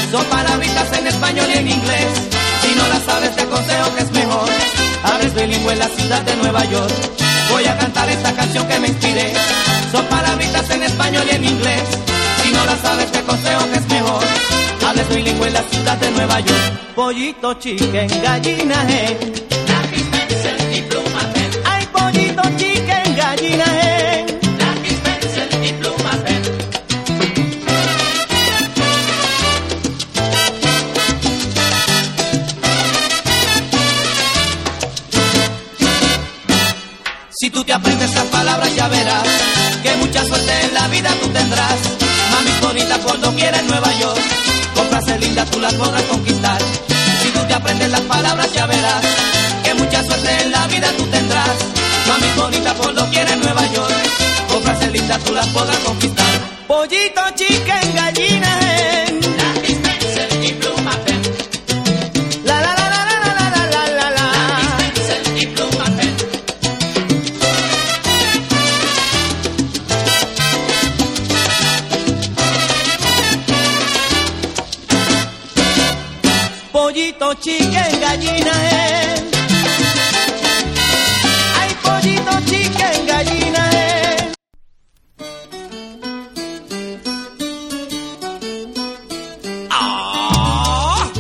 Son palabritas en español y en inglés. Si no las sabes te aconsejo que es mejor hables bilingüe en la ciudad de Nueva York. Voy a cantar esta canción que me inspiré. Son palabritas en español y en inglés. Si no las sabes te aconsejo que es mejor hables bilingüe en la ciudad de Nueva York. Pollito, chicken, gallina, Lápiz, pencil y pluma, pen. Ay, pollito, chicken, gallina, Lápiz, pencil y pluma, pen. Si tú te aprendes esas palabras ya verás que mucha suerte en la vida tú tendrás. Mami bonita por doquier en Nueva York, con frases lindas tú las podrás conquistar. Si tú te aprendes las palabras ya verás que mucha suerte en la vida tú tendrás. Mami bonita por doquier en Nueva York, con frases lindas tú las podrás conquistar. Pollito, chicken, gallina, Lápiz, pencil y pluma, pen. la la la la la la la la la la. Lápiz, pencil y pluma, pen. Pollito, chicken, gallina, Ay, pollito, chicken, gallina, ¡Ah!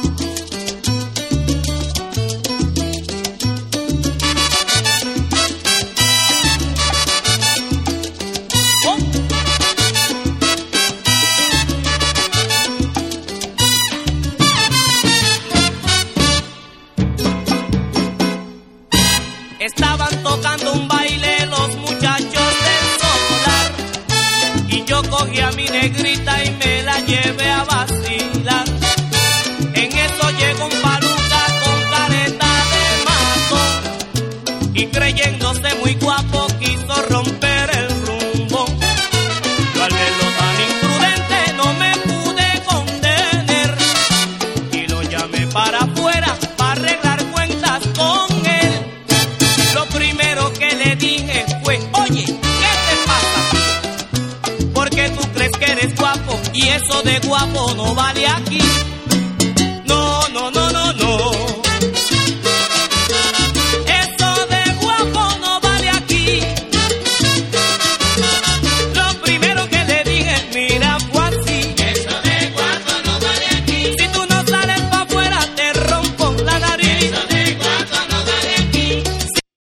Estaban tocando un baile los muchachos del solar y yo cogí a mi negrita y me la llevé a vacilar. En eso llegó un paluca con careta de matón y creyéndose muy guapo quiso romper el rumbo. Yo al verlo tan imprudente no me pude contener y lo llamé para afuera para arreglar cuentas con él. Lo primero que le dije fue, oye, ¿qué te pasa? Porque tú crees que eres guapo y eso de guapo no vale